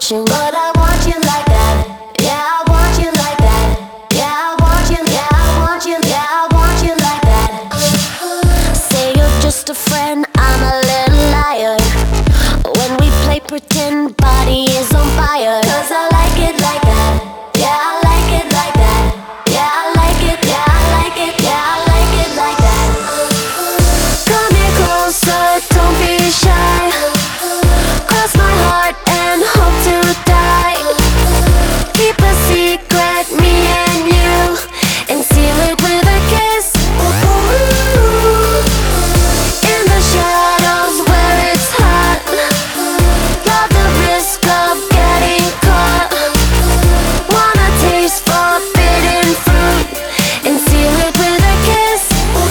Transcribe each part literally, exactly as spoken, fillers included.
attention, but I want you like that. Yeah, I want you like that. Yeah, I want you, yeah, I want you, yeah, I want you like that. Say you're just a friend, I'm a little liar. When we play pretend, body is on fire. Cause I like it like that. Yeah, I like it like that. Yeah, I like it, yeah, I like it, yeah, I like it like that. Come here closer, don't be shy. Cross my heart and hope to die. Keep a secret, me and you, and seal it with a kiss. In the shadows where it's hot. Love the risk of getting caught. Wanna taste forbidden fruit and seal it with a kiss.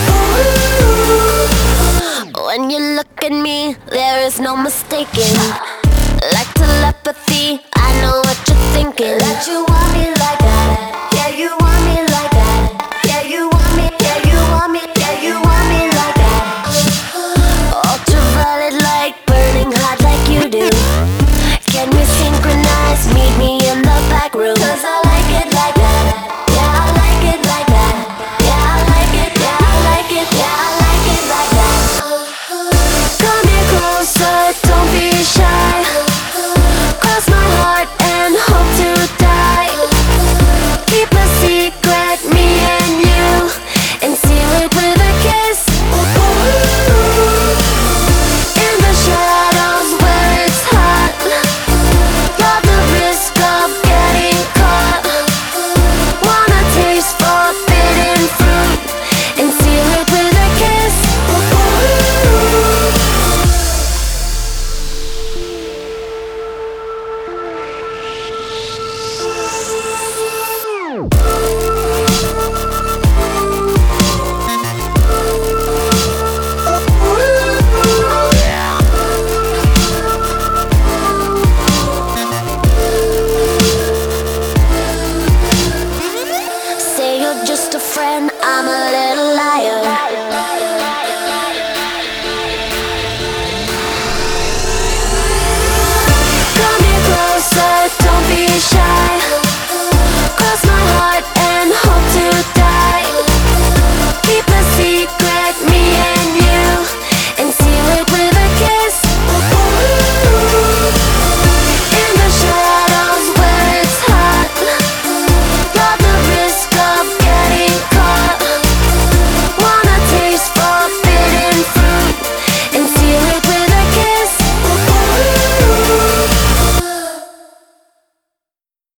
When you look at me, there is no mistaking. Like telepathy, I know what you're thinking. That you want me like that. Yeah, you want me like that. Yeah, you want me, yeah, you want me, yeah, you want me like that. Ultraviolet light, burning hot like you do. Can we synchronize, meet me in the back room? Cause I like it like that. Yeah, I like it like that. Yeah, I like it, yeah, I like it, yeah, I like it like that. Come here closer, don't be shy. Cross my heart and hope to die. Keep a secret, me and you, and seal it with a kiss. In the shadows where it's hot. Love the risk of getting caught. Wanna taste forbidden fruit and seal it with a kiss. Say you're just a friend, I'm a little liar.